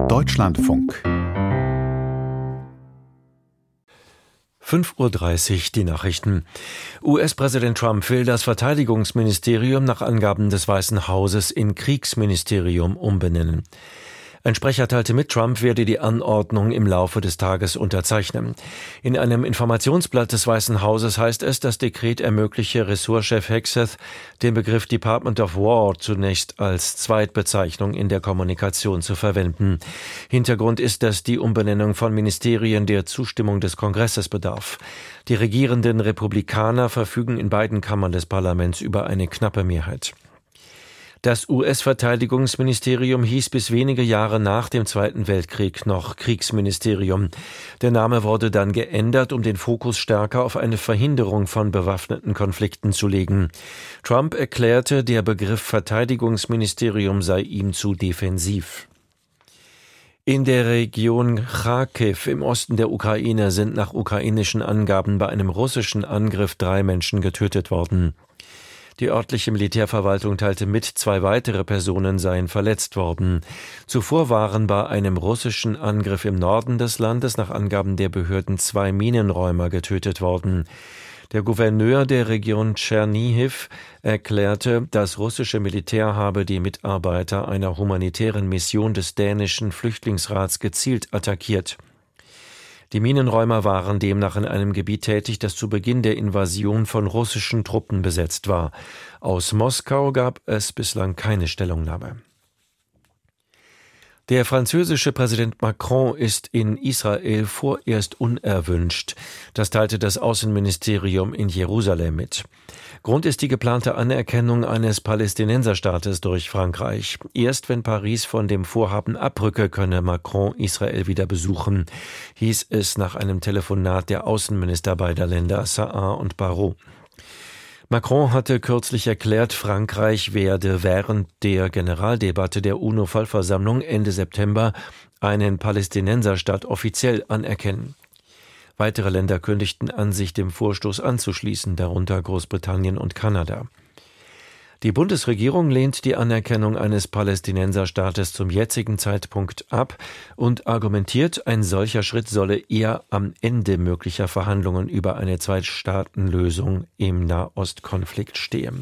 Deutschlandfunk 5:30 Uhr die Nachrichten. US-Präsident Trump will das Verteidigungsministerium nach Angaben des Weißen Hauses in Kriegsministerium umbenennen. Ein Sprecher teilte mit, Trump werde die Anordnung im Laufe des Tages unterzeichnen. In einem Informationsblatt des Weißen Hauses heißt es, das Dekret ermögliche Ressortchef Hegseth, den Begriff Department of War zunächst als Zweitbezeichnung in der Kommunikation zu verwenden. Hintergrund ist, dass die Umbenennung von Ministerien der Zustimmung des Kongresses bedarf. Die regierenden Republikaner verfügen in beiden Kammern des Parlaments über eine knappe Mehrheit. Das US-Verteidigungsministerium hieß bis wenige Jahre nach dem Zweiten Weltkrieg noch Kriegsministerium. Der Name wurde dann geändert, um den Fokus stärker auf eine Verhinderung von bewaffneten Konflikten zu legen. Trump erklärte, der Begriff Verteidigungsministerium sei ihm zu defensiv. In der Region Charkiw im Osten der Ukraine sind nach ukrainischen Angaben bei einem russischen Angriff 3 Menschen getötet worden. Die örtliche Militärverwaltung teilte mit, 2 weitere Personen seien verletzt worden. Zuvor waren bei einem russischen Angriff im Norden des Landes nach Angaben der Behörden 2 Minenräumer getötet worden. Der Gouverneur der Region Tschernihiw erklärte, das russische Militär habe die Mitarbeiter einer humanitären Mission des dänischen Flüchtlingsrats gezielt attackiert. Die Minenräumer waren demnach in einem Gebiet tätig, das zu Beginn der Invasion von russischen Truppen besetzt war. Aus Moskau gab es bislang keine Stellungnahme. Der französische Präsident Macron ist in Israel vorerst unerwünscht. Das teilte das Außenministerium in Jerusalem mit. Grund ist die geplante Anerkennung eines Palästinenserstaates durch Frankreich. Erst wenn Paris von dem Vorhaben abrücke, könne Macron Israel wieder besuchen, hieß es nach einem Telefonat der Außenminister beider Länder, Saar und Barrot. Macron hatte kürzlich erklärt, Frankreich werde während der Generaldebatte der UNO-Vollversammlung Ende September einen Palästinenserstaat offiziell anerkennen. Weitere Länder kündigten an, sich dem Vorstoß anzuschließen, darunter Großbritannien und Kanada. Die Bundesregierung lehnt die Anerkennung eines Palästinenserstaates zum jetzigen Zeitpunkt ab und argumentiert, ein solcher Schritt solle eher am Ende möglicher Verhandlungen über eine Zwei-Staaten-Lösung im Nahostkonflikt stehen.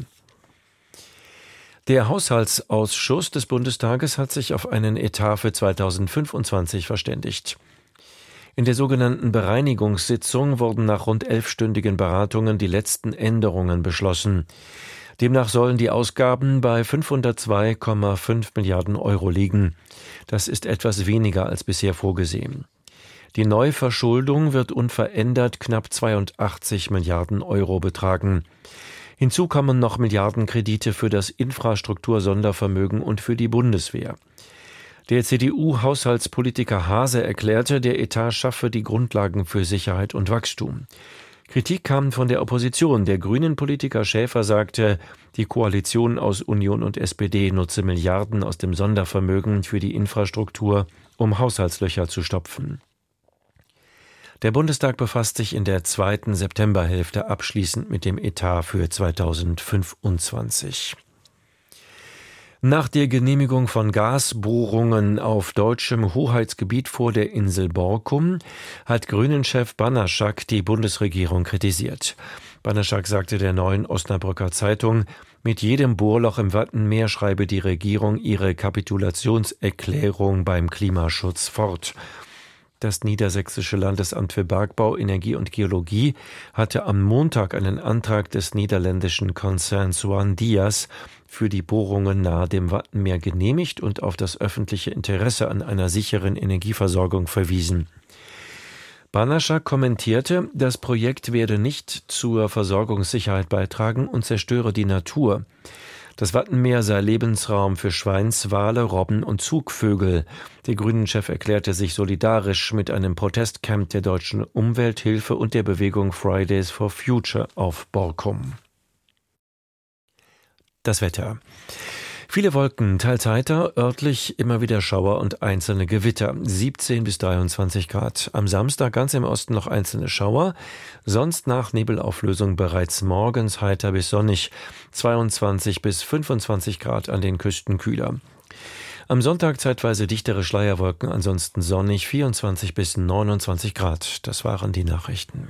Der Haushaltsausschuss des Bundestages hat sich auf einen Etat für 2025 verständigt. In der sogenannten Bereinigungssitzung wurden nach rund 11-stündigen Beratungen die letzten Änderungen beschlossen. Demnach sollen die Ausgaben bei 502,5 Milliarden Euro liegen. Das ist etwas weniger als bisher vorgesehen. Die Neuverschuldung wird unverändert knapp 82 Milliarden Euro betragen. Hinzu kommen noch Milliardenkredite für das Infrastruktursondervermögen und für die Bundeswehr. Der CDU-Haushaltspolitiker Haase erklärte, der Etat schaffe die Grundlagen für Sicherheit und Wachstum. Kritik kam von der Opposition. Der Grünen-Politiker Schäfer sagte, die Koalition aus Union und SPD nutze Milliarden aus dem Sondervermögen für die Infrastruktur, um Haushaltslöcher zu stopfen. Der Bundestag befasst sich in der 2. Septemberhälfte abschließend mit dem Etat für 2025. Nach der Genehmigung von Gasbohrungen auf deutschem Hoheitsgebiet vor der Insel Borkum hat Grünen-Chef Banaszak die Bundesregierung kritisiert. Banaszak sagte der Neuen Osnabrücker Zeitung, mit jedem Bohrloch im Wattenmeer schreibe die Regierung ihre Kapitulationserklärung beim Klimaschutz fort. Das Niedersächsische Landesamt für Bergbau, Energie und Geologie hatte am Montag einen Antrag des niederländischen Konzerns Swan Dias für die Bohrungen nahe dem Wattenmeer genehmigt und auf das öffentliche Interesse an einer sicheren Energieversorgung verwiesen. Banaszak kommentierte, das Projekt werde nicht zur Versorgungssicherheit beitragen und zerstöre die Natur. Das Wattenmeer sei Lebensraum für Schweinswale, Robben und Zugvögel. Der Grünen-Chef erklärte sich solidarisch mit einem Protestcamp der Deutschen Umwelthilfe und der Bewegung Fridays for Future auf Borkum. Das Wetter. Viele Wolken, teils heiter, örtlich immer wieder Schauer und einzelne Gewitter, 17 bis 23 Grad. Am Samstag ganz im Osten noch einzelne Schauer, sonst nach Nebelauflösung bereits morgens heiter bis sonnig, 22 bis 25 Grad an den Küsten kühler. Am Sonntag zeitweise dichtere Schleierwolken, ansonsten sonnig, 24 bis 29 Grad. Das waren die Nachrichten.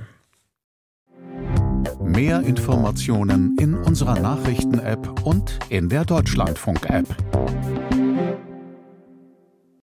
Mehr Informationen in unserer Nachrichten-App und in der Deutschlandfunk-App.